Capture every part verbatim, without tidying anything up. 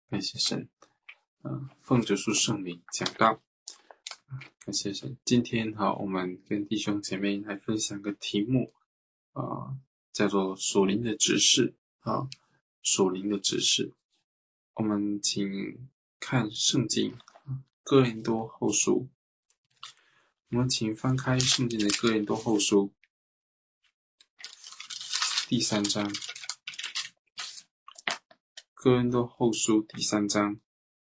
感谢神，呃，奉主述圣名讲道，感谢神。今天哈，我们跟弟兄姐妹来分享个题目，啊、呃，叫做属灵的指示啊，属灵的指示。我们请看圣经哥林多后书，我们请翻开圣经的哥林多后书第三章，哥林多后书第三章。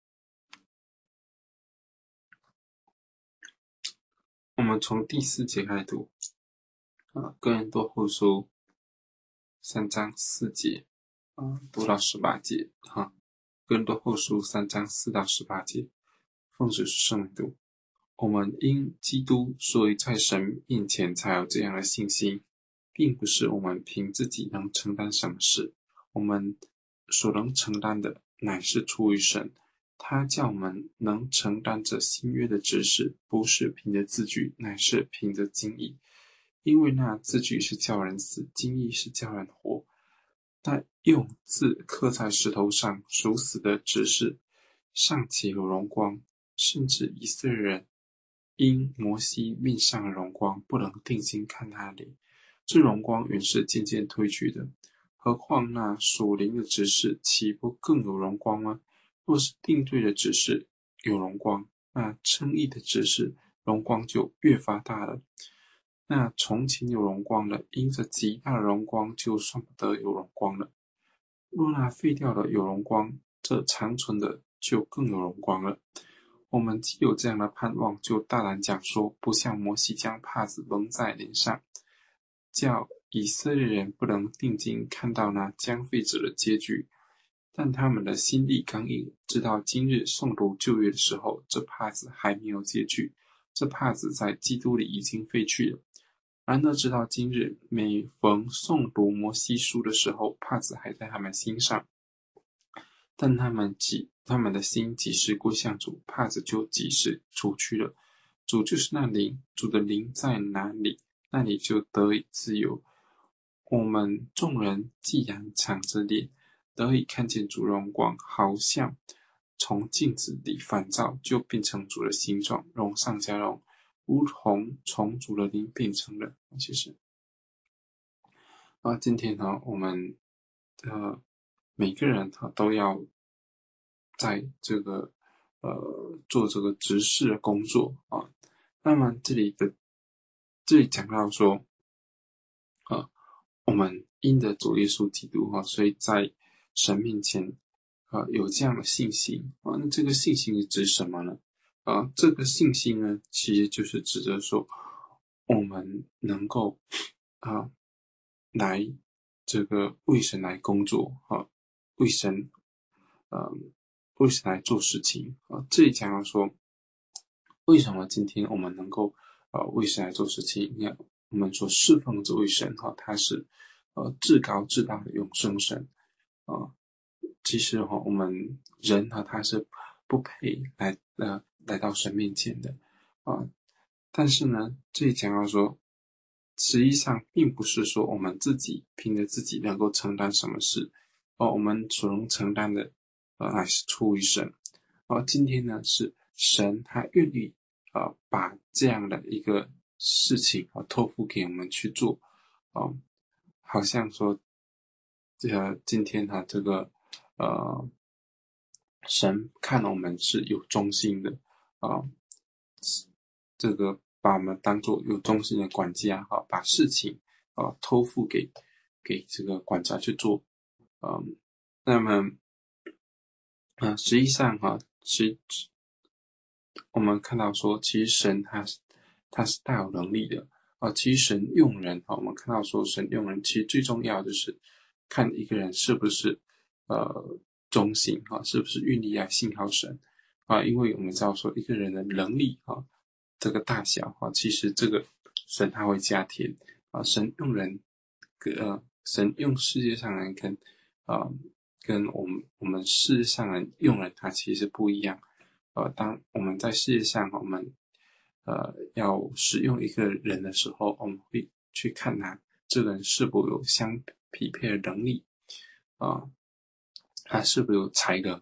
我们从第四节开始读啊，哥林多后书三章四节啊，读到十八节哈。哥林多后书三章四到十八节，奉主圣名读。我们因基督，所以在神面前才有这样的信心，并不是我们凭自己能承担什么事，我们所能承担的乃是出于神。他叫我们能承担这新约的指示，不是凭着字句，乃是凭着经意。因为那字句是叫人死，经意是叫人活。但用字刻在石头上属死的指示，尚且有荣光，甚至以色列人因摩西面上的荣光，不能定睛看他脸，这荣光原是渐渐褪去的。何况那属灵的指示，岂不更有荣光吗？若是定罪的指示有荣光，那称义的指示荣光就越发大了。那从前有荣光的，因着极大的荣光，就算不得有荣光了。若那废掉的有荣光，这长存的就更有荣光了。我们既有这样的盼望，就大胆讲说，不像摩西将帕子蒙在脸上，叫以色列人不能定睛看到那将废者的结局。但他们的心力刚硬，直到今日诵读旧约的时候，这帕子还没有结局，这帕子在基督里已经废去了。然而直到今日，每逢诵读摩西书的时候，帕子还在他们心上，但他们几他们的心几时归向主，帕子就几时除去了。主就是那灵，主的灵在哪里，那里就得以自由。我们众人既然敞着脸，得以看见主荣光，好像从镜子里反照，就变成主的形状，荣上加荣，如同从主的灵变成了。其实啊，今天呢，我们呃每个人他都要在这个呃做这个执事的工作啊。那么这里的这里讲到说，啊，我们因着主耶稣基督哈，所以在神面前啊有这样的信心啊。那这个信心是指什么呢？啊，这个信心呢，其实就是指着说，我们能够啊来这个为神来工作啊，为神呃为神来做事情啊。这里讲到说，为什么今天我们能够呃为神来做事情？你看，我们所侍奉这位神哈，他是呃至高至大的永生神啊、呃。其实哈，我们人哈他是不配来呃来到神面前的啊、呃。但是呢，这里讲到说，实际上并不是说我们自己凭着自己能够承担什么事哦，我们所能承担的呃还是出于神哦。今天呢是神他愿意呃把这样的一个事情啊、呃、托付给我们去做哦、呃，好像说这个今天他这个呃神看我们是有忠心的啊、呃，这个把我们当作有忠心的管家哈，把事情啊托付给给这个管家去做，嗯，那么啊、呃，实际上哈，其实我们看到说，其实神他是他是大有能力的啊、呃。其实神用人啊，我们看到说神用人，其实最重要的就是看一个人是不是呃忠心啊，是不是愿意来信靠神啊。因为我们知道说一个人的能力啊，这个大小啊，其实这个神他会加添啊。神用人，呃，神用世界上人跟啊、呃、跟我们我们世界上人用人，他其实不一样。呃，当我们在世界上，我们呃要使用一个人的时候，我们会去看他这个人是否有相匹配的能力啊、呃，他是否有才能啊、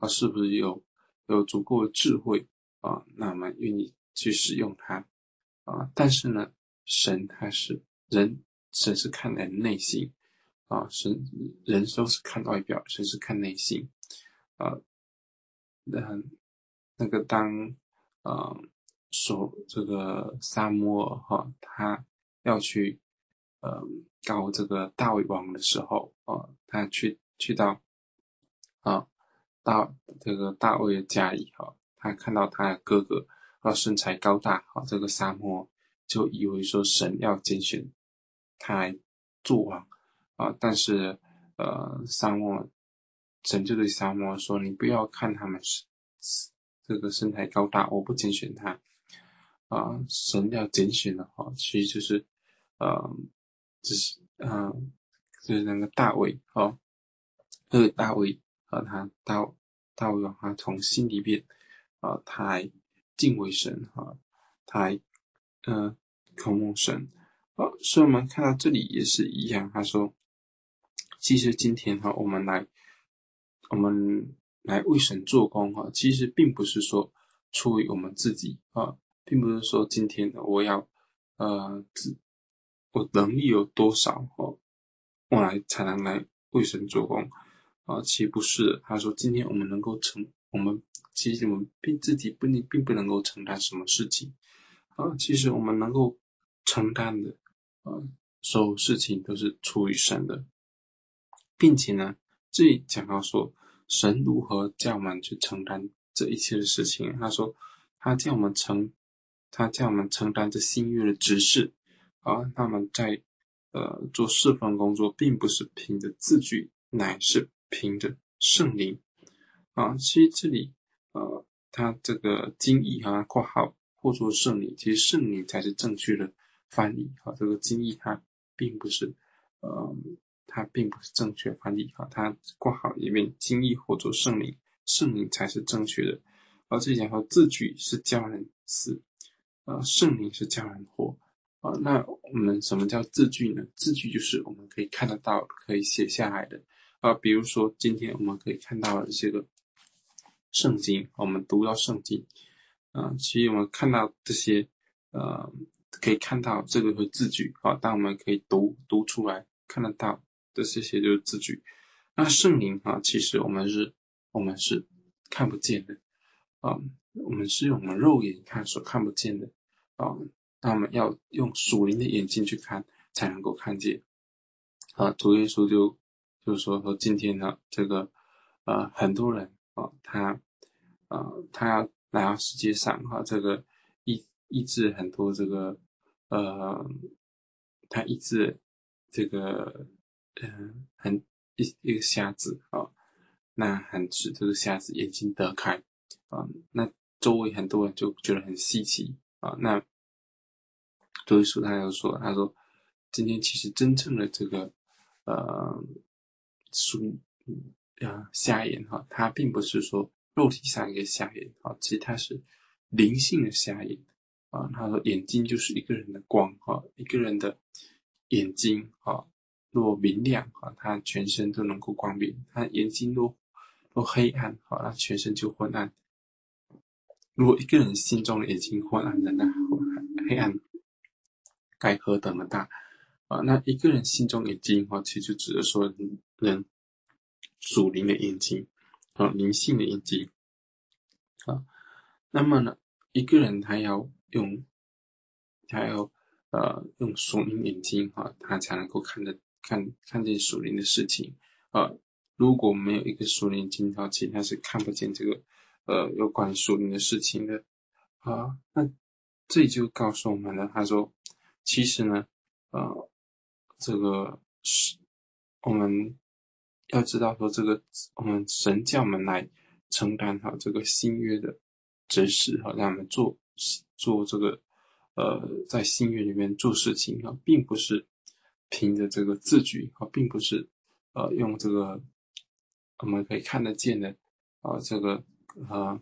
啊，是不是有有足够的智慧啊？那我们愿意去使用它啊？但是呢，神他是人，神是看人内心啊，神人都是看外表，神是看内心啊。那那个当呃说这个撒母耳哈，他要去呃告这个大卫王的时候啊、呃，他去去到啊大这个大卫的家里哈、啊，他看到他的哥哥啊身材高大哈、啊，这个撒母耳就以为说神要拣选他来做王啊，但是呃撒母耳神就对撒母耳说：“你不要看他们是这个身材高大，我不拣选他啊。神要拣选的话，其实就是呃，只是呃，就是那个大卫哦，那个大卫啊，他大大卫王他从心里面啊，他来敬畏神哈，他来呃渴慕神。好，所以我们看到这里也是一样，他说，其实今天哈，我们来我们来为神做工哈，其实并不是说出于我们自己啊，并不是说今天我要呃自我能力有多少哦，我来才能来为神做工啊，其实不是的。他说今天我们能够成，我们其实我们并自己不并不能够承担什么事情啊，其实我们能够承担的啊，所有事情都是出于神的，并且呢，这里讲到说神如何叫我们去承担这一切的事情。他说他叫我们承他叫我们承担这新约的职事啊，那么在呃做侍奉工作并不是凭着字句，乃是凭着圣灵啊。其实这里呃他这个经义啊括号或作圣灵，其实圣灵才是正确的翻译啊。这个经义它并不是呃它并不是正确翻译啊，它括号里面经义或作圣灵，圣灵才是正确的。而这里讲说字句是叫人死，呃，圣灵是叫人活啊。那我们什么叫字句呢？字句就是我们可以看得到、可以写下来的啊。比如说今天我们可以看到的这个圣经，我们读到圣经啊，其实我们看到这些呃，可以看到这个是字句啊，但我们可以读读出来，看得到的这些就是字句。那圣灵啊，其实我们是我们是看不见的啊，我们是用我们肉眼看所看不见的啊，那我们要用属灵的眼睛去看，才能够看见啊。主耶稣就就是说说今天呢，这个呃很多人啊，他呃他要来到世界上哈、啊，这个医医治很多这个呃，他医治这个嗯、呃、很一一个瞎子啊，那很使这个瞎子眼睛得开啊，那周围很多人就觉得很稀奇啊。那周耶稣他又说，他说今天其实真正的这个呃属呃瞎眼哈，它并不是说肉体上一个瞎眼啊，其实它是灵性的瞎眼啊。他说眼睛就是一个人的光哈，一个人的眼睛啊，若明亮啊，他全身都能够光明；他眼睛若若黑暗啊，他全身就昏暗。如果一个人心中的眼睛昏暗的，那黑暗该何等的大啊！那一个人心中眼睛啊，其实就指的说人属灵的眼睛啊，灵性的眼睛啊。那么呢，一个人他要用，他要呃用属灵眼睛啊，他才能够看得看看见属灵的事情啊。如果没有一个属灵眼睛的话，其实他是看不见这个呃有关属灵的事情的啊。那这里就告诉我们了，他说，其实呢，呃，这个是我们要知道说，这个我们神叫我们来承担哈这个新约的指示哈，让我们做做这个呃在新约里面做事情哈，并不是凭着这个字句哈，并不是呃用这个我们可以看得见的啊、呃、这个呃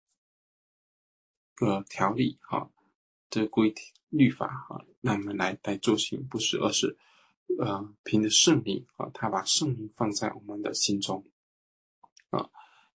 个条例哈，这个规律法哈，让我们来来做行，不是，而是呃凭着圣灵啊，他把圣灵放在我们的心中啊。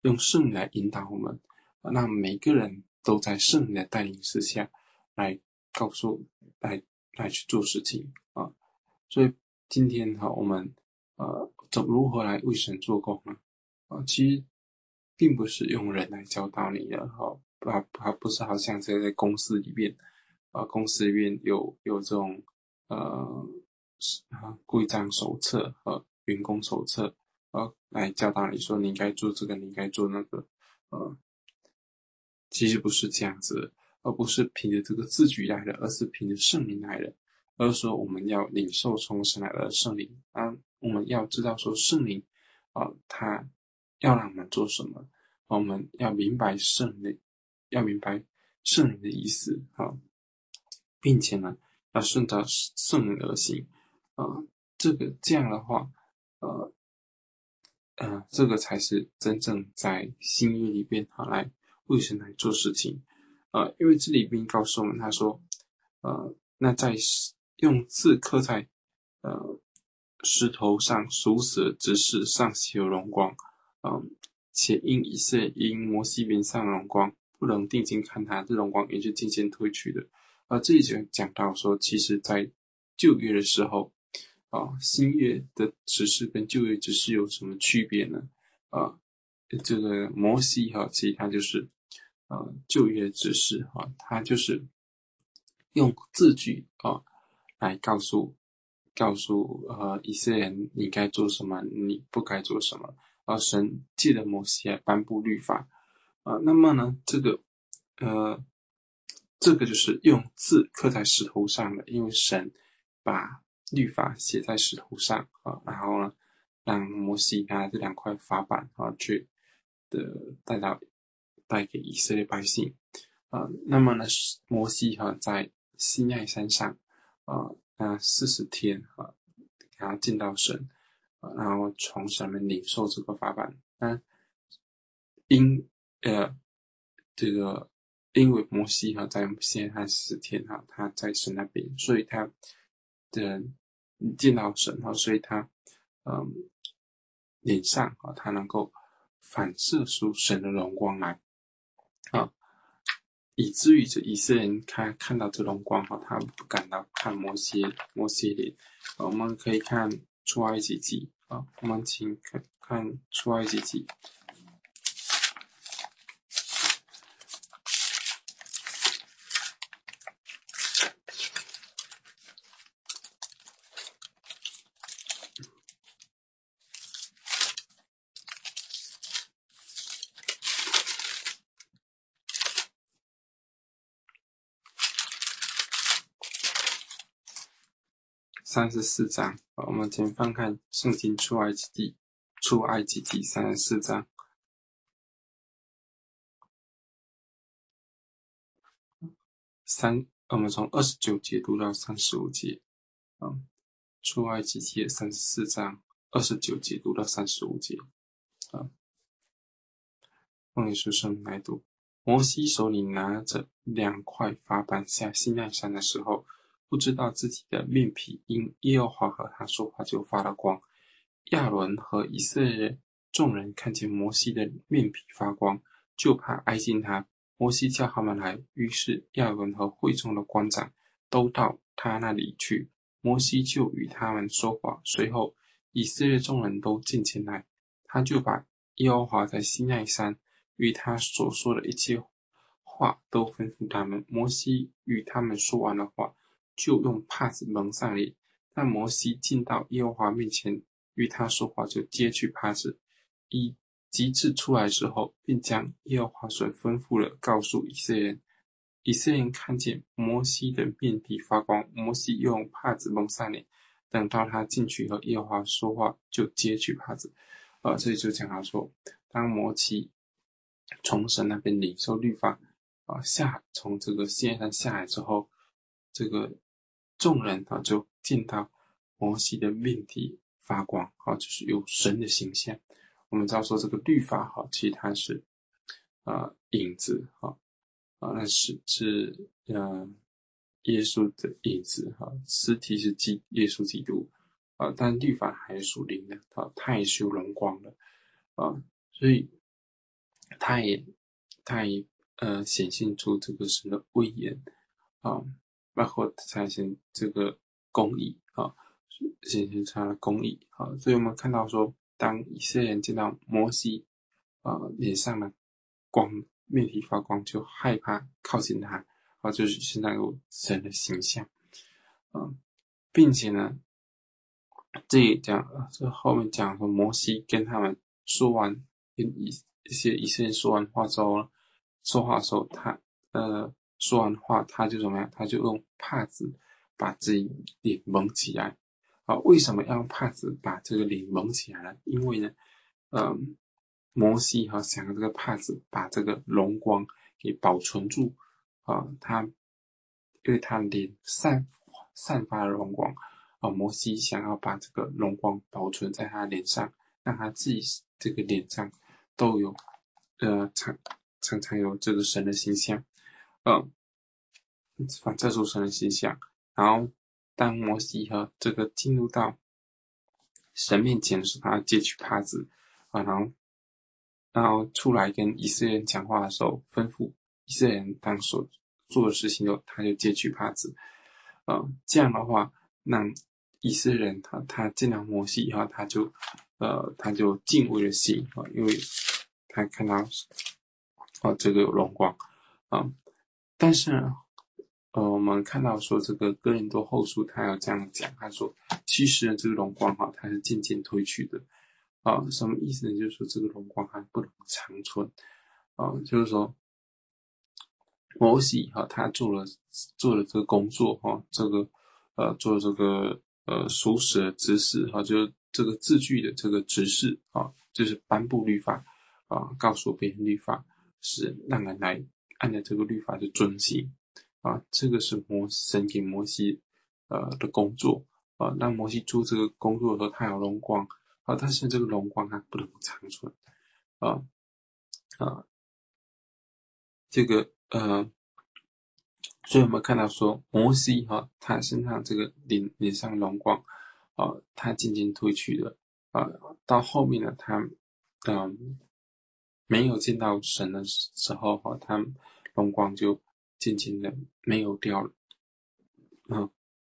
用圣灵来引导我们，啊，让每个人都在圣灵的带领之下来告诉来来去做事情啊。所以今天哈，我们呃怎如何来为神做工呢？啊，其实并不是用人来教导你的哈，啊，不不是好像在在公司里面啊，公司里面有有这种呃啊规章手册和员工手册，呃，来教导你说你应该做这个，你应该做那个，呃，其实不是这样子，而不是凭着这个字句来的，而是凭着圣灵来的。而是说我们要领受从神来的圣灵啊，我们要知道说圣灵啊，他要让我们做什么，我们要明白圣灵，要明白圣灵的意思啊，并且呢，要顺着圣灵而行啊，这个这样的话，呃呃，这个才是真正在新约里边啊来为神来做事情，呃，因为这里边告诉我们，他说，呃，那在用字刻在呃石头上属死的执事上喜有荣光，嗯、呃，且因以色列因摩西脸上荣光，不能定睛看他，这荣光也是渐渐褪去的。呃，这里就讲到说，其实在旧约的时候。啊，新约的指示跟旧约指示有什么区别呢？啊，这个摩西哈，其实他就是呃旧约指示哈，他就是用字句啊来告诉告诉呃以色列人你该做什么，你不该做什么。而神借着摩西来颁布律法啊，那么呢，这个呃这个就是用字刻在石头上的，因为神把律法写在石头上啊，然后呢，让摩西拿这两块法板啊去的带到带给以色列百姓啊。那么呢，摩西哈、啊、在西奈山上啊，那四十天啊，然后见到神啊，然后从神们领受这个法板。那因呃这个因为摩西哈在西奈山十天哈，他在神那边，所以他的见到神哈，所以他嗯脸上啊，他能够反射出神的荣光来啊，以至于这以色列人看看到这荣光哈，他不敢到看摩西摩西脸。我们可以看出埃及记啊，我们请看看出埃及记。三十四章，我们先翻看圣经出埃及记，出埃及记三十四章。三，我们从二十九节读到三十五节，嗯，出埃及记三十四章二十九节读到三十五节，啊，奉耶稣圣名来读。摩西手里拿着两块法板下西奈山的时候，不知道自己的面皮因耶和华和他说话就发了光。亚伦和以色列众人看见摩西的面皮发光，就怕挨近他。摩西叫他们来，于是亚伦和会众的官长都到他那里去。摩西就与他们说话，随后以色列众人都进前来，他就把耶和华在西奈山与他所说的一切话都吩咐他们。摩西与他们说完了话，就用帕子蒙上脸。但摩西进到耶和华面前与他说话，就揭去帕子，以及至出来之后，并将耶和华所吩咐的告诉以色列人。以色列人看见摩西的面皮发光，摩西又用帕子蒙上脸。等到他进去和耶和华说话，就揭去帕子。呃，这里就讲到说，当摩西从神那边领受律法啊、呃、下从这个西奈山下来之后，这个众人啊就见到摩西的面体发光啊，就是有神的形象。我们知道说这个律法哈，其实它是呃影子哈啊，那是是呃耶稣的影子哈，实体是基耶稣基督啊，但律法还是属灵的啊，它也是有荣光的啊，所以他也他也呃显现出这个神的威严啊，包括才显这个公义啊，显现出他的公义啊，所以我们看到说，当以色列人见到摩西啊脸上的光面体发光，就害怕靠近他啊，就是现在有神的形象啊，并且呢。这里讲，这后面讲说摩西跟他们说完，跟以一些以色列人说完话之后，说话的时候，他呃说完话，他就怎么样？他就用帕子把自己脸蒙起来。啊，为什么要用帕子把这个脸蒙起来呢？因为呢，呃，摩西哈、啊、想用这个帕子把这个荣光给保存住啊，他因为他脸散散发了荣光。啊，摩西想要把这个荣光保存在他脸上，让他自己这个脸上都有呃常常常有这个神的形象，呃，反射出神的形象。然后当摩西和这个进入到神面前的时候，他要揭去帕子啊，然后然后出来跟以色列人讲话的时候，吩咐以色列人当所做的事情后，他就揭去帕子，呃，这样的话，让以色列人他他见到摩西以后，他就呃他就敬畏了心啊，因为他看到哦这个有荣光啊，但是呢，呃我们看到说这个哥林多后书他要这样讲，他说其实呢这个荣光哈它是渐渐褪去的啊，什么意思呢？就是说这个荣光还不能长存啊，就是说摩西哈他做了做了这个工作哈，这个呃做这个呃属使的指示哈，就是这个字句的这个指示啊，就是颁布律法啊，告诉别人律法，是让人来按照这个律法去遵行啊，这个是摩神给摩西呃的工作啊，让摩西做这个工作的时候，他有荣光啊，但是这个荣光它不能长存啊啊，这个呃。所以我们看到说，摩西哈、哦，他身上这个脸脸上荣光，啊、呃，他渐渐褪去了，啊、呃，到后面呢，他嗯、呃、没有见到神的时候哈、哦，他荣光就渐渐的没有掉了，啊、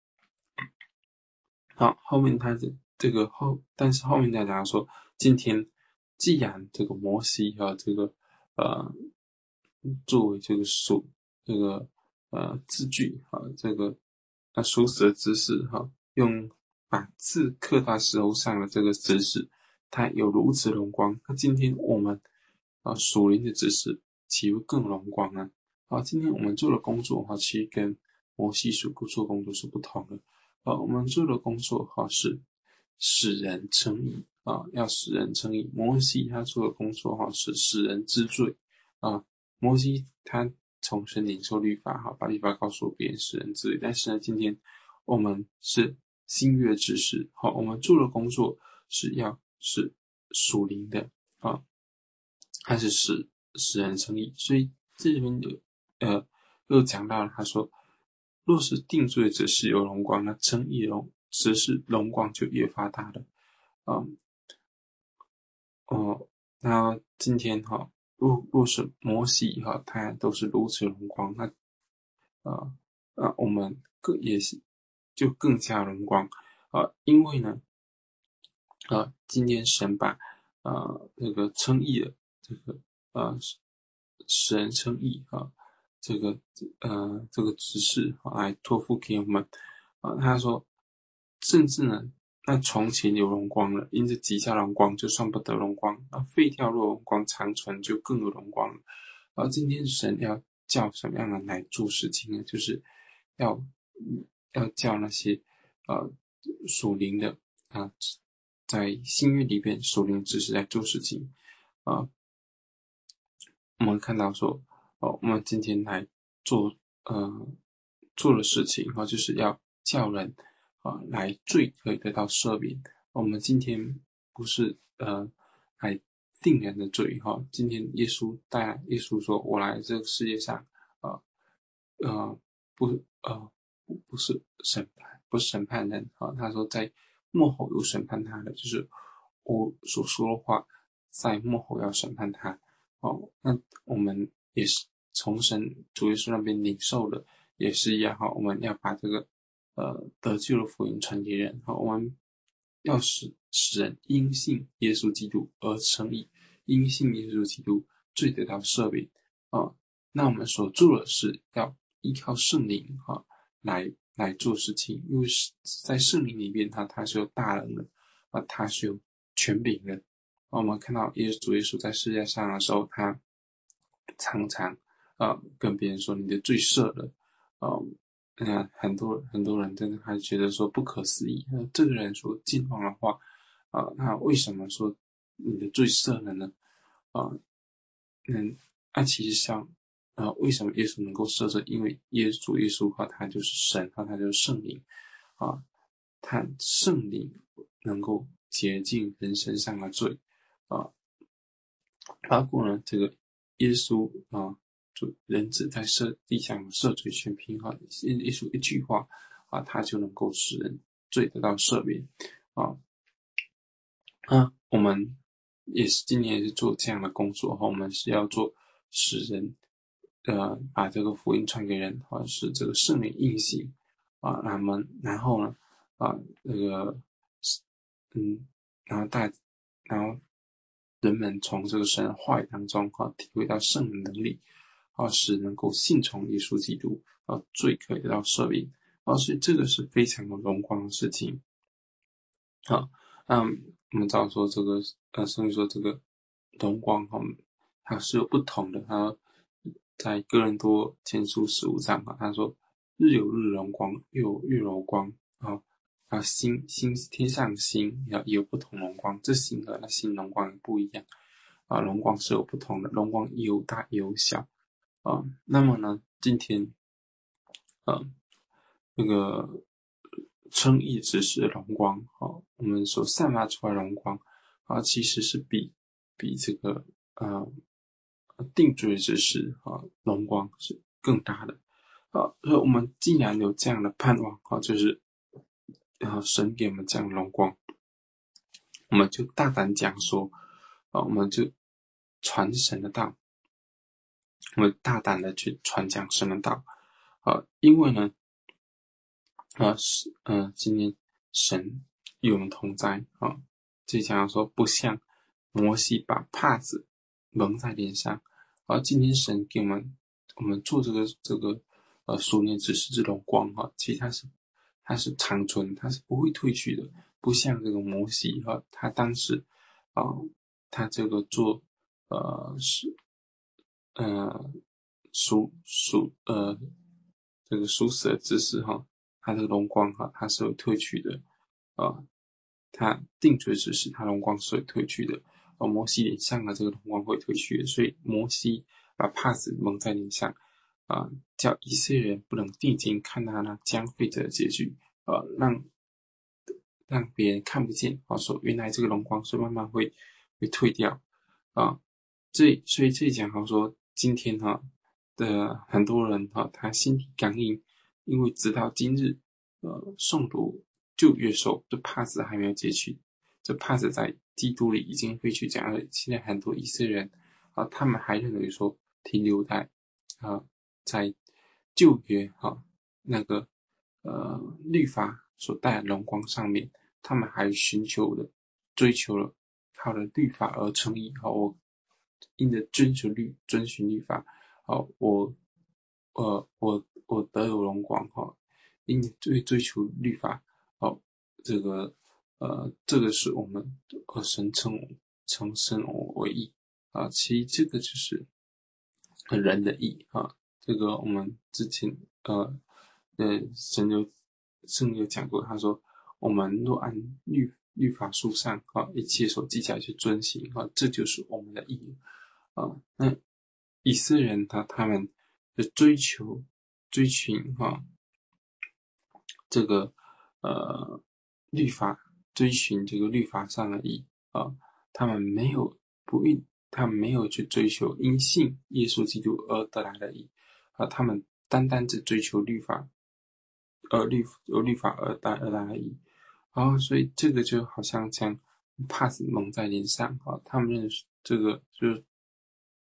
好，后面他的这个后，但是后面再讲说，今天既然这个摩西和、啊、这个呃作为这个属这个呃字句啊，这个啊属死的知识哈，用把字刻在石头上的这个知识，它有如此荣光。那今天我们啊属灵的知识岂不更荣光呢？啊，今天我们做的工作哈，其实跟摩西所做工作是不同的。啊，我们做的工作哈是使人称义啊，要使人称义。摩西他做的工作哈是使人知罪啊。摩西他从神领受律法哈，把律法告诉别人，使人知罪。但是呢，今天我们是新约之士，好，我们做的工作是要是属灵的啊，还是使使人称义。所以这里面有呃又讲到了，他说，若是定罪者是有荣光，那称义荣只是荣光就越发大了啊。哦，那今天哈，若若是摩西哈，他都是如此荣光，那啊啊，我们更也是就更加荣光啊，因为呢，啊，今天神把啊那个称义的这个啊使人称义啊，这个呃这个指示啊来托付给我们啊，他说，甚至呢。那从前有荣光了，因着极下荣光，就算不得荣光；那废掉若荣光长存，就更有荣光了。而今天神要叫什么样的人来做事情呢？就是要要叫那些呃属灵的啊、呃，在新约里边属灵知识来做事情啊、呃。我们看到说，哦，我们今天来做呃做的事情啊、呃，就是要叫人啊、呃、来罪可以得到赦免。我们今天不是呃来定人的罪哈、哦，今天耶稣带耶稣说，我来这个世界上啊呃，呃不呃不不是审判，不是审判人啊、哦。他说在幕后有审判他的，就是我所说的话，在幕后要审判他。 哦，那我们也是从神主耶稣那边领受的，也是一样哈，我们要把这个呃得救的福音传给人，好，我们要使使人因信耶稣基督而称义，因信耶稣基督罪得到赦免啊。那我们所做的是要依靠圣灵哈来来做事情，因为在圣灵里面哈，它是有大能的啊，它是有权柄的。我们看到耶稣主耶稣在世界上的时候，他常常呃跟别人说你的罪赦了，呃，嗯，很多很多人真的还觉得说不可思议，那这个人说进化的话，啊、呃，那为什么说你的罪赦了呢？啊、呃，嗯，那、啊、其实像呃，为什么耶稣能够赦罪？因为耶稣主耶稣哈，他就是神哈，他就是圣灵啊，他圣灵能够洁净人身上的罪啊，包括呢这个耶稣啊，就人子在设地上赦罪全凭哈，耶稣一句话啊，他就能够使人罪得到赦免啊。啊，我们也是今年也是做这样的工作哈，我们是要做使人呃把这个福音传给人，或者是这个圣灵运行啊，那么然后呢啊那个嗯，然后大然后人们从这个神的话语当中哈、啊，体会到圣灵能力啊，使能够信从耶稣基督啊，罪可以得到赦免啊，所以这个是非常的荣光的事情。好，嗯，我们知道说这个呃，甚至说这个荣光哈，它是有不同的。它在哥林多前书十五章啊，他说日有日荣光，月有月荣光啊，啊星星天上的星也有不同荣光，这星和那星荣光也不一样啊，荣光是有不同的，荣光也有大也有小啊。那么呢，今天啊，那个称义之时的荣光啊，我们所散发出来的荣光啊，其实是比比这个呃定罪之时啊荣光是更大的啊。所以我们既然有这样的盼望啊，就是啊神给我们这样的荣光，我们就大胆讲说啊，我们就传神的道，我们大胆的去传讲神的道啊，因为呢。啊，是，呃，今天神与我们同在啊。这里讲到说，不像摩西把帕子蒙在脸上，而、啊、今天神给我们，我们做这个这个呃数年只是这种光哈、啊，其实它是它是长存，它是不会褪去的，不像这个摩西哈、啊，他当时啊，他这个做呃是呃属属呃这个属死的知识哈。它这个荣光哈，它是会褪去的，啊，它定罪之时，它荣光是会褪去的，而摩西脸上的这个荣光会褪去的，所以摩西把帕子蒙在脸上，啊，叫以色列人不能定睛看他那将废者的结局，呃，让让别人看不见，啊，说原来这个荣光是慢慢会会退掉，啊，这所以这一讲好说，今天哈的很多人哈，他心底刚硬。因为直到今日，呃，诵读旧约书，这帕子还没有解去，这帕子在基督里已经废去。讲了，现在很多以色列人啊，他们还认为说停留在啊，在旧约哈那个呃律法所带来的荣光上面，他们还寻求的追求了靠了律法而成义。好，我因着遵守律遵循律法，好，我呃我。我得有荣光哈，因追追求律法，哦，这个呃，这个是我们呃神称称神为义啊，其实这个就是人的义啊，这个我们之前呃呃神有圣有讲过，他说我们若按律律法书上啊一切所记载去遵行啊，这就是我们的义啊。那以色列人他他们的追求。追寻哈这个呃律法，追寻这个律法上的义啊，他们没有不应，他们没有去追求因信耶稣基督而得来的义啊，他们单单只追求律法，而律由律法而带而来的义啊，所以这个就好像将帕子蒙在脸上啊，他们认识这个就是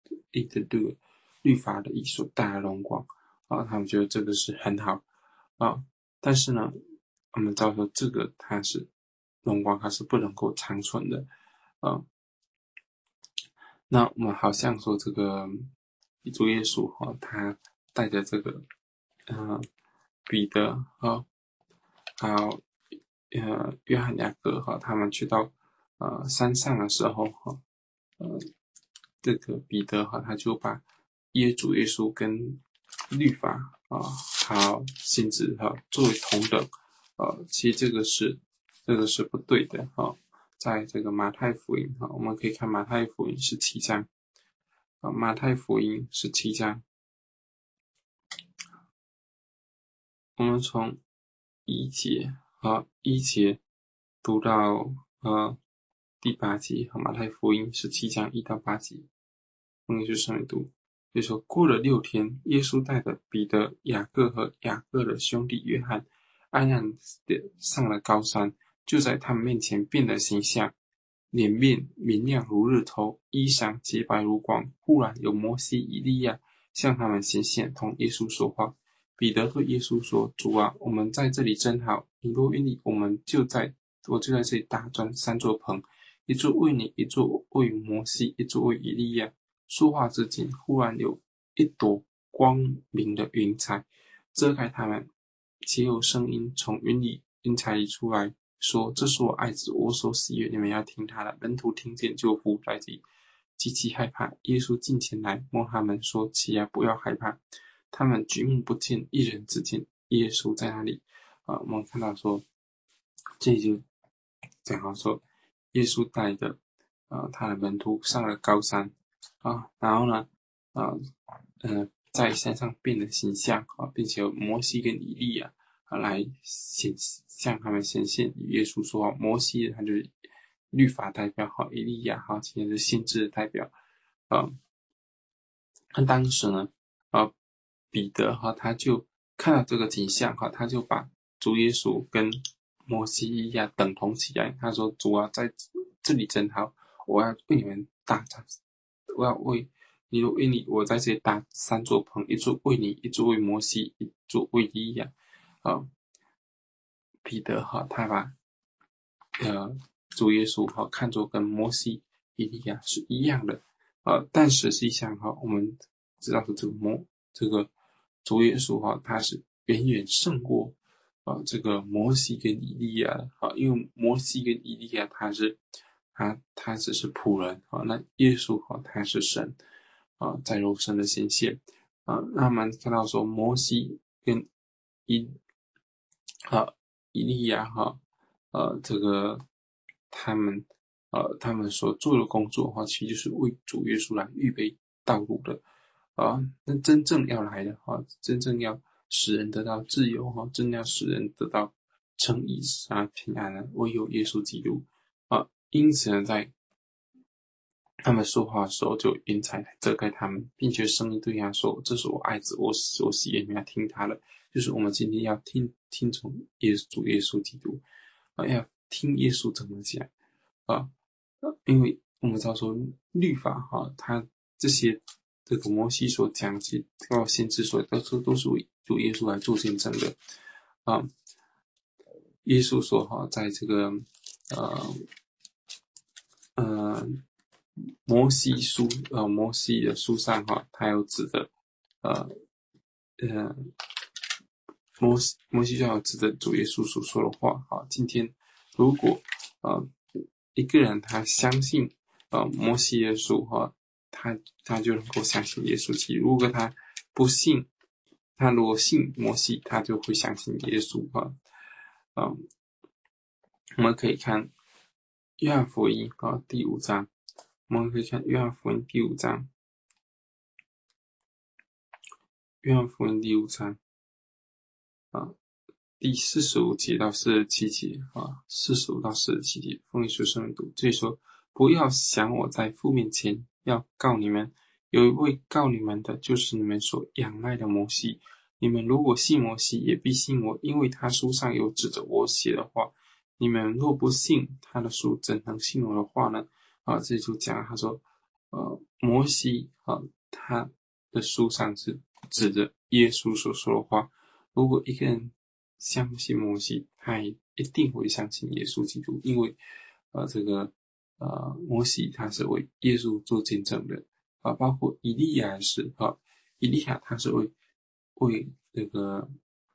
一的这个律法的义所带来的荣光啊，他们觉得这个是很好啊，但是呢，我们知道说这个它是荣光，它是不能够长存的啊。那我们好像说这个主耶稣哈、哦，他带着这个呃彼得啊，还有呃约翰雅各哈、哦，他们去到呃山上的时候哈、哦，呃这个彼得哈、哦，他就把耶主耶稣跟律法啊，还有先知哈作为同等，呃，其实这个是这个是不对的哈、哦。在这个马太福音哈、哦，我们可以看马太福音十七章。马太福音十七章，我们从一节和一节读到呃第八节，和马太福音十七章一到八节，我们就上面读，就说过了六天，耶稣带着彼得、雅各和雅各的兄弟约翰，安然的上了高山，就在他们面前变了形象，脸面明亮如日头，衣裳洁白如光。忽然有摩西、以利亚向他们显现，同耶稣说话。彼得对耶稣说：“主啊，我们在这里真好。你若愿意，我们就在我就在这里打砖三座棚，一座为你，一座为摩西，一座为以利亚。”说话之间，忽然有一朵光明的云彩遮开他们，且有声音从云里云彩里出来，说：“这是我爱子，我所喜悦，你们要听他的。”门徒听见就伏在地，极其害怕。耶稣近前来摸他们说：“起来，不要害怕。”他们举目不见一人，只见耶稣在那里。啊、呃，我们看到说，这就讲到说，耶稣带着呃他的门徒上了高山啊，然后呢，啊呃在山上变了形象啊，并且有摩西跟以利亚啊来显向他们显现。耶稣说，摩西他就是律法代表，好，以利亚哈，其实是先知的代表啊。那当时呢，啊。彼得哈，他就看到这个景象哈，他就把主耶稣跟摩西一样等同起来。他说：“主啊，在这里真好，我要为你们搭，我要为你为你，我在这里搭三座棚，一座为你，一座为摩西，一座为以利亚。”啊，彼得哈，他把呃主耶稣哈看作跟摩西、以利亚是一样的啊，但实际上哈，我们知道的这个摩这个。主耶稣哈，他是远远胜过啊、呃、这个摩西跟以利亚的啊，因为摩西跟以利亚他是他他只是仆人啊，那耶稣哈他是神啊，在肉身的显现啊，那我们看到说摩西跟以啊以利亚哈呃这个他们呃他们所做的工作的话，其实就是为主耶稣来预备道路的。啊，那真正要来的哈，真正要使人得到自由哈，真正要使人得到称义啊平安的，唯有耶稣基督啊。因此呢，在他们说话的时候，就云彩遮盖他们，并且声音对他说：“这是我爱子，我所喜悦，你们要听他的。”就是我们今天要听听从耶稣主耶稣基督啊，要听耶稣怎么讲啊，因为我们知道说律法哈，它这些。这个摩西所讲及到先知所都是都是为主耶稣来做见证的啊。耶稣说哈，在这个呃呃摩西书呃摩西的书上哈，他有指的呃呃摩西摩西就有指的主耶稣所说的话哈。今天如果呃一个人他相信呃摩西的书哈。他他就能够相信耶稣基督。如果他不信，他如果信摩西，他就会相信耶稣啊。嗯，我们可以看约翰福音啊第五章，我们可以看约翰福音第五章，约翰福音第五章啊第四十五节到四十七节啊，四十五到四十七节，奉耶稣圣名读。这里说：“不要想我在父面前。”要告你们，有一位告你们的，就是你们所仰赖的摩西。你们如果信摩西，也必信我，因为他书上有指着我写的话。你们若不信他的书，怎能信我的话呢？啊，这就讲他说，呃， 摩西啊，他的书上是指着耶稣所说的话。如果一个人相信摩西，他也一定会相信耶稣基督，因为呃，这个呃，摩西他是为耶稣做见证的啊，包括以利亚是啊，以利亚他是为为这个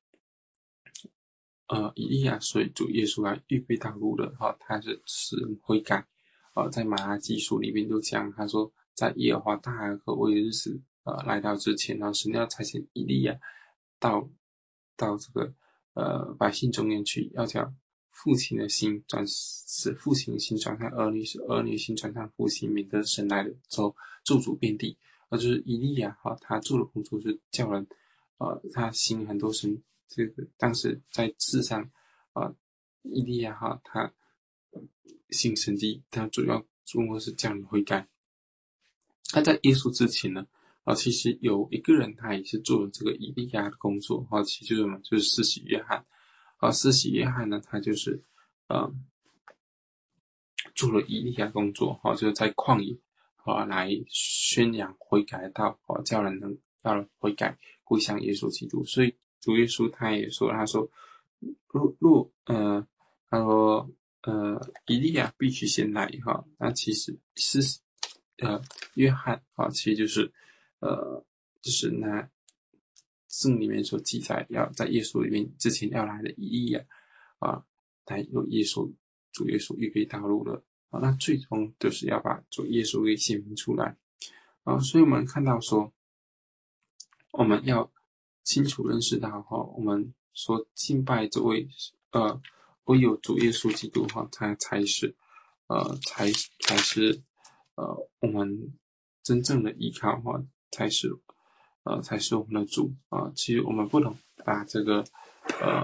呃，以利亚所以主耶稣来预备道路的哈，他是使人悔改啊，在马拉基书里面就讲，他说在耶和华大海和为日子呃来到之前，然后神要差遣以利亚到到这个呃百姓中间去，要叫父亲的心转使父亲的心转向儿女，使儿女心转向父亲，免得神来的之后咒诅遍地。而就是以利亚哈，他做的工作是叫人呃，他心里很多神。这个当时在世上啊、呃，以利亚哈他行神迹，他主要做的是叫你悔改。他在耶稣之前呢，啊、呃，其实有一个人他也是做了这个以利亚的工作，啊、呃，其实就是什么，就是施洗约翰。啊、呃，施洗约翰呢，他就是呃做了以利亚工作，啊、呃，就是在旷野啊、呃、来宣扬悔改的道，啊、呃，叫人能叫人悔改归向耶稣基督。所以主耶稣他也说，他说，若若呃，他说呃，以利亚必须先来哈。那其实是呃，约翰啊，其实就是呃，就是那圣里面所记载，要在耶稣里面之前要来的以利亚啊，来有耶稣主耶稣预备道路了啊。那最终就是要把主耶稣给显明出来啊。所以我们看到说，我们要清楚认识到哈，我们所敬拜这位呃，唯有主耶稣基督哈，他才是呃，才才是呃，我们真正的依靠哈，才是呃，才是我们的主啊。其实我们不能把这个呃，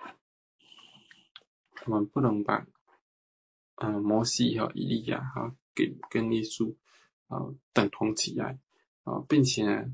我们不能把呃摩西和以利亚哈给跟耶稣啊、呃、等同起来啊、呃，并且呢。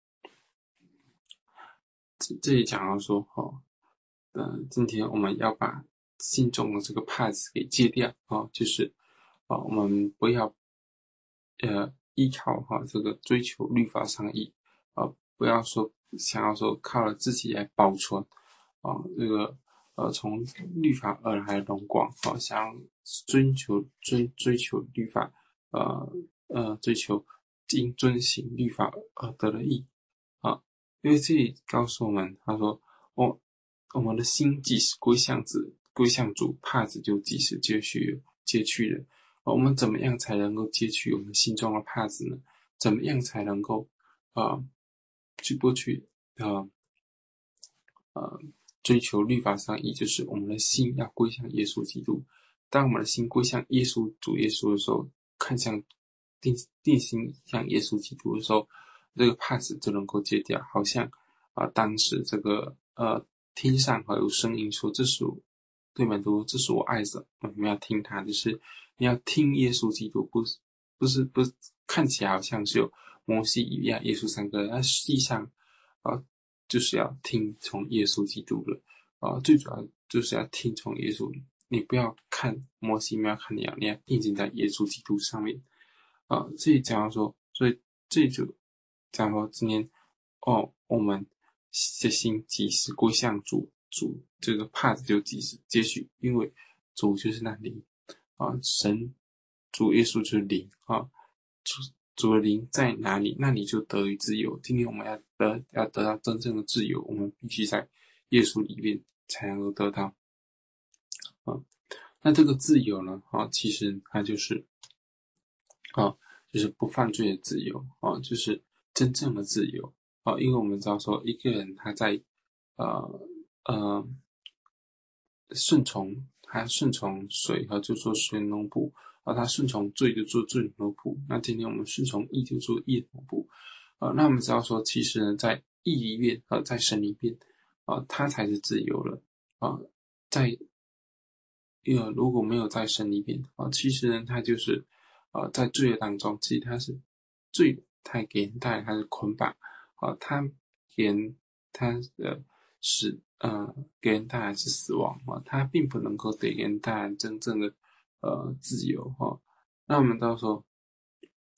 这里讲到说，哦，呃，今天我们要把心中的这个帕子给戒掉，哦，就是，哦，我们不要，呃，依靠哈、哦、这个追求律法上义，啊、哦，不要说想要说靠了自己来保存，啊、哦，这个呃从律法而来的荣光，啊、哦，想要追求追追求律法，呃呃追求经遵行律法而得的义。啊，因为这里告诉我们，他说，我我们的心即使归向子，归向主，帕子就即使揭去揭去了。我们怎么样才能够揭去我们心中的帕子呢？怎么样才能够啊、呃，去不去啊呃，呃追求律法上义，就是我们的心要归向耶稣基督。当我们的心归向耶稣主耶稣的时候，看向定定心向耶稣基督的时候，这个帕子就能够戒掉。好像啊、呃，当时这个呃天上还有声音说：“这是我对门徒，这是我爱子，我们要听他。”就是你要听耶稣基督，不是不是不是看起来好像是有摩西、以利亚、耶稣三个人，但实际上啊、呃，就是要听从耶稣基督的啊、呃，最主要就是要听从耶稣。你不要看摩西，不要看你啊，你要定睛在耶稣基督上面。啊，这里讲到说，所以这里就讲说今天哦，我们的心即时归向主，主这个帕子就即时接续，因为主就是那灵啊，神主耶稣就是灵啊，主主的灵在哪里，那里就得于自由。今天我们要得要得到真正的自由，我们必须在耶稣里面才能够得到啊。那这个自由呢，啊，其实它就是啊，就是不犯罪的自由啊，就是真正的自由啊。因为我们知道说，一个人他在呃呃顺从，他顺从水和就做水农仆，而他顺从罪就做罪农仆。那今天我们顺从义就做义农仆啊。那我们知道说，其实呢，在义里面和在神里面啊，他才是自由了啊。在呃，如果没有在神里面啊，其实呢，他就是呃，在罪恶当中，其实他是罪，他给人带来他是捆绑啊，他给人他呃是呃给人带来是死亡啊，他并不能够给人带来真正的呃自由哈。那我们到时候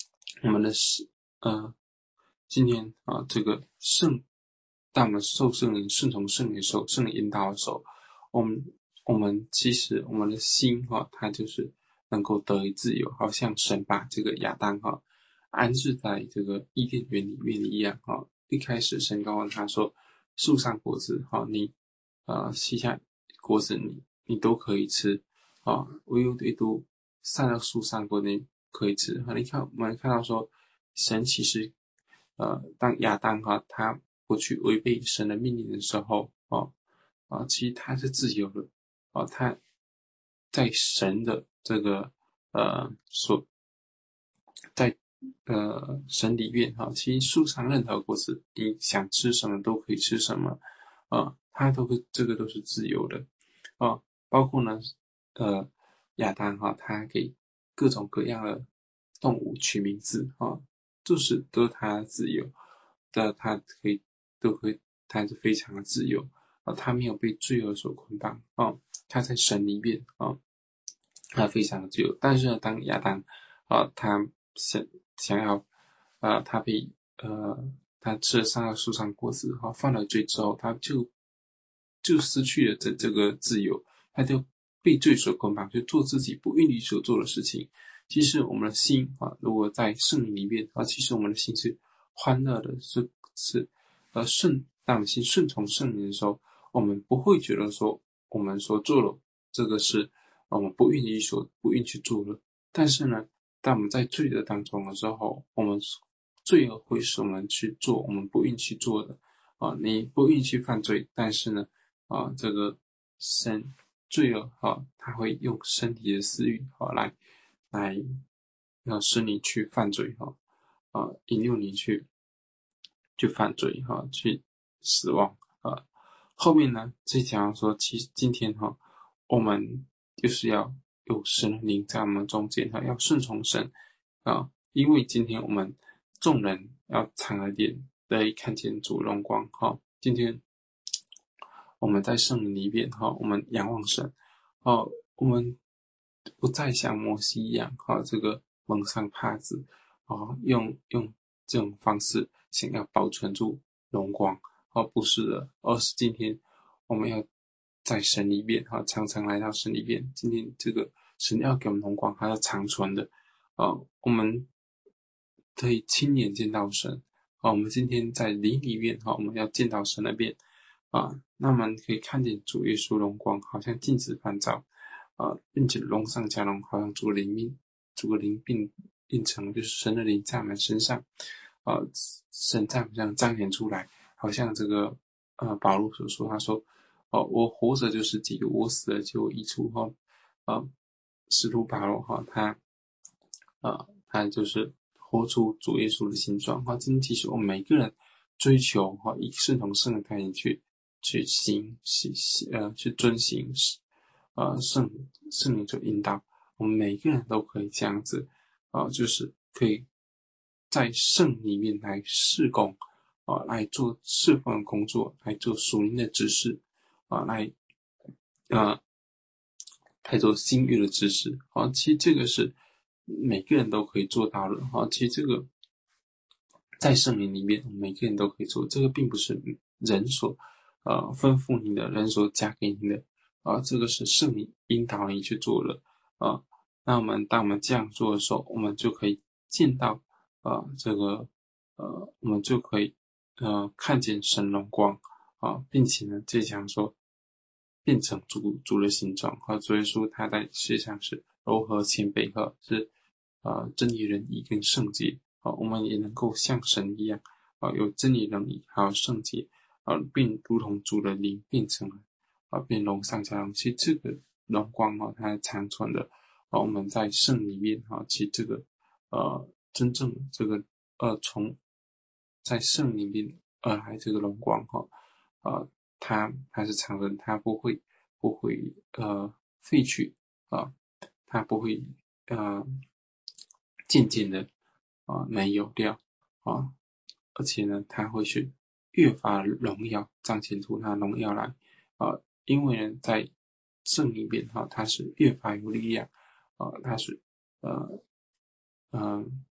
我们的呃，今天啊，这个圣，当我们受圣灵顺从圣灵的时候，圣灵引导的时候，我们我们其实我们的心哈、啊，它就是能够得以自由，好像神把这个亚当哈、啊、安置在这个伊甸园里面一样哈、啊。一开始神告诉他说，树上果子哈、啊，你呃膝下果子你你都可以吃啊，唯有唯独善恶树上果你可以吃。哈，你看我们看到说，神其实呃，当亚当哈他不去违背神的命令的时候，哦啊，其实他是自由的，哦，他在神的这个呃所在呃神里面哈，其实树上任何果子，你想吃什么都可以吃什么，啊，他都会这个都是自由的，啊，包括呢呃亚当哈，他给各种各样的动物取名字啊，就是都是他的自由的，他可以都可以，他是非常的自由啊，他没有被罪恶所捆绑啊，他在神里面啊，他非常的自由。但是呢，当亚当啊，他想想要啊，他被呃，他吃了三个树上果子哈，犯了罪之后，他就就失去了这这个自由，他就被罪所捆绑，就做自己不愿意所做的事情。其实我们的心啊，如果在圣灵里面啊，其实我们的心是欢乐的，是是呃顺，当我们心顺从圣灵的时候，我们不会觉得说我们所做的这个是我们不愿意所不愿意去做的。但是呢，当我们在罪恶当中的时候，我们罪恶会使我们去做我们不愿意去做的啊，你不愿意去犯罪，但是呢啊，这个神罪恶哈，他会用身体的私欲哈来来要使你去犯罪哈啊，引诱你去去犯罪哈，去死亡啊。后面呢，这讲到说，其实今天哈，我们就是要有神的灵在我们中间哈，要顺从神啊，因为今天我们众人要长了点得以看见主荣光哈。今天我们在圣灵里面哈，我们仰望神哦，我们不再像摩西一样哈，这个蒙上帕子哦，用用这种方式想要保存住荣光哦，不是的，而是今天我们要在神里面哈，常常来到神里面。今天这个神要给我们荣光，还要长存的啊，我们可以亲眼见到神啊。我们今天在灵里面哈，我们要见到神那边。啊，那么可以看见主耶稣荣光，好像镜子反照啊，并且龙上加龙，好像主的灵命，主的灵并变成就是神的灵在我们身上啊，神在我们身上彰显出来，好像这个呃保罗所说，他说哦，我活着就是基督，我死了就有益处哈啊，使徒保罗哈他啊他就是活出主耶稣的形状哈，今天其实我们每个人追求哈以顺从圣的概念去。去行行呃去遵行呃圣圣灵所引导，我们每个人都可以这样子啊、呃，就是可以在圣里面来事工啊、呃，来做侍奉的工作，来做属灵的知识啊、呃，来啊、呃、来做新约的知识啊、呃，其实这个是每个人都可以做到的啊、呃，其实这个在圣灵里面，每个人都可以做，这个并不是人所。呃，吩咐你的人所加给你的啊、呃，这个是圣灵引导你去做的啊、呃。那我们当我们这样做的时候，我们就可以见到啊、呃，这个呃，我们就可以呃看见神荣光啊、呃，并且呢，这讲说变成主主的形状啊。所以说，他在世上是柔和谦卑和是呃真理仁义跟圣洁啊、呃，我们也能够像神一样啊、呃，有真理仁义还有圣洁。啊，并如同主的灵变成了啊，变龙上加龙。其实这个荣光啊，它长存的啊，我们在圣里面啊，其实这个呃，真正这个呃，从在圣里面而来这个荣光哈啊，它它是长存，它不会不会呃废去啊，它不会呃渐渐的啊没有掉啊，而且呢，它会是越发荣耀，彰显出它荣耀来啊、呃！因为呢，在圣里面哈、它是越发有力量啊、呃，它是呃呃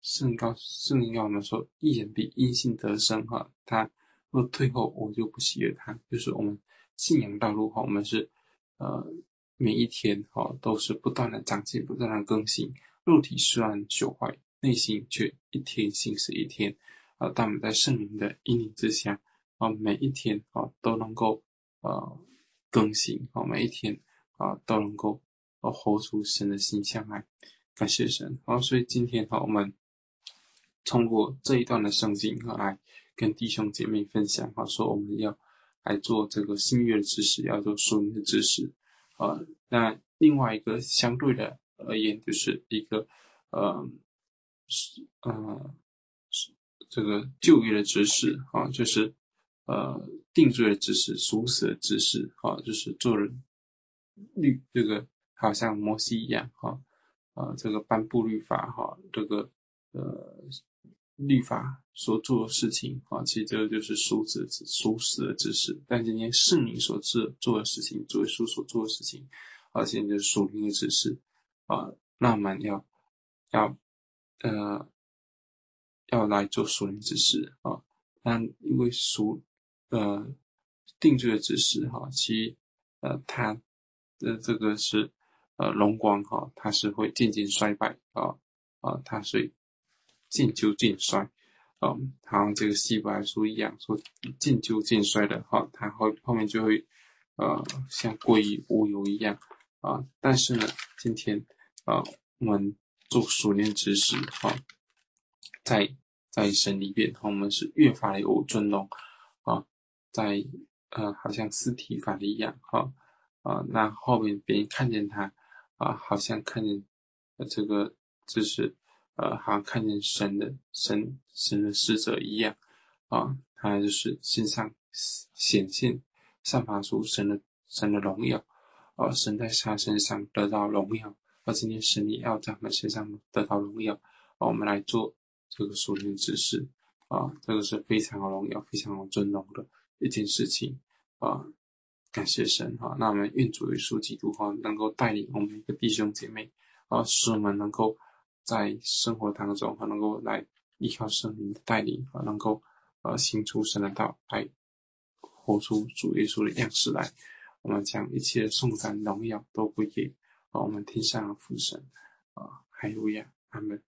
圣告圣灵告我们说，一人必因信得生哈，他若退后，我就不喜悦他。就是我们信仰道路哈，我们是呃每一天哈都是不断的长进，不断的更新。肉体虽然朽坏，内心却一天新是一天啊。当我们在圣灵的引领之下啊，每一天啊都能够呃更新啊，每一天啊都能够呃活出神的形象来。感谢神啊！所以今天哈，我们通过这一段的圣经哈，来跟弟兄姐妹分享哈，说我们要来做这个新约的知识，要做属灵的知识啊。那另外一个相对的而言，就是一个呃呃这个旧约的知识啊，就是呃定罪的知识、赎死的知识啊，就是做人律这个好像摩西一样哈。呃，这个颁布律法哈，这个呃律法所做的事情啊，其实这个就是属子属死的知识。但今天圣灵所做的事情，作为属所做的事情，啊，现在就是属灵的知识啊。那我们要要呃要来做属灵知识啊。那因为属呃定罪的知识哈，其呃它的这个是。呃，荣光哈、哦，它是会渐渐衰败啊啊，它是渐就渐衰，嗯，好像这个希伯来书一样，说渐就渐衰的哈、哦，它后后面就会呃像归于无有一样啊。但是呢，今天啊，我们做熟练知识哈、哦，在在神里边，我们是越发的有尊荣啊，在呃好像斯提法的一样哈啊，那后面别人看见他。啊，好像看见呃这个就是呃，好像看见神的神神的使者一样啊，他就是身上显现散发出神的神的荣耀啊，神在他身上得到荣耀，而今天神也要在我们身上得到荣耀啊，我们来做这个属灵之事啊，这个是非常荣耀、非常尊荣的一件事情啊。感谢神哈，那我们愿主耶稣基督哈能够带领我们每个弟兄姐妹啊，使我们能够在生活当中哈能够来依靠圣灵的带领啊，能够呃行出神的道，来活出主耶稣的样式来。我们将一切的颂赞荣耀都归给啊我们天上的父神啊，哈利路亚，阿们。